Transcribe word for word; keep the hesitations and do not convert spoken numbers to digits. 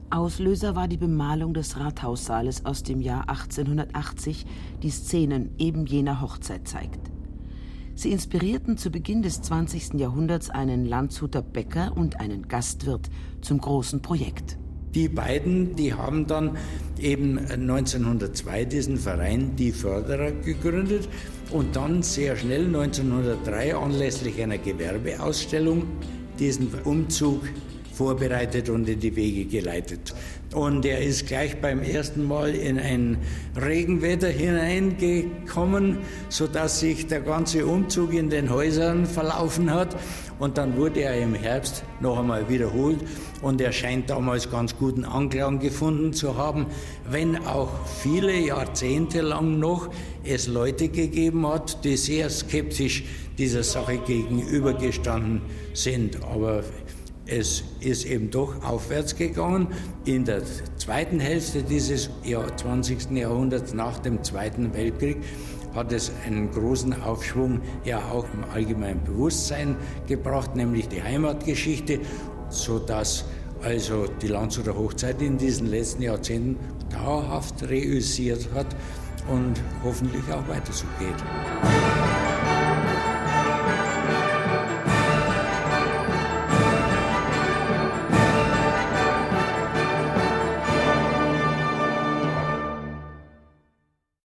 Auslöser war die Bemalung des Rathaussaales aus dem Jahr achtzehnhundertachtzig, die Szenen eben jener Hochzeit zeigt. Sie inspirierten zu Beginn des zwanzigsten Jahrhunderts einen Landshuter Bäcker und einen Gastwirt zum großen Projekt. Die beiden, die haben dann eben neunzehnhundertzwei diesen Verein Die Förderer gegründet und dann sehr schnell neunzehnhundertdrei anlässlich einer Gewerbeausstellung diesen Umzug vorbereitet und in die Wege geleitet. Und er ist gleich beim ersten Mal in ein Regenwetter hineingekommen, sodass sich der ganze Umzug in den Häusern verlaufen hat. Und dann wurde er im Herbst noch einmal wiederholt und er scheint damals ganz guten Anklang gefunden zu haben, wenn auch viele Jahrzehnte lang noch es Leute gegeben hat, die sehr skeptisch dieser Sache gegenübergestanden sind. Aber es ist eben doch aufwärts gegangen. In der zweiten Hälfte dieses Jahr, zwanzigsten Jahrhunderts, nach dem Zweiten Weltkrieg, hat es einen großen Aufschwung ja auch im allgemeinen Bewusstsein gebracht, nämlich die Heimatgeschichte, sodass also die Landshuter Hochzeit in diesen letzten Jahrzehnten dauerhaft reüssiert hat und hoffentlich auch weiter so geht.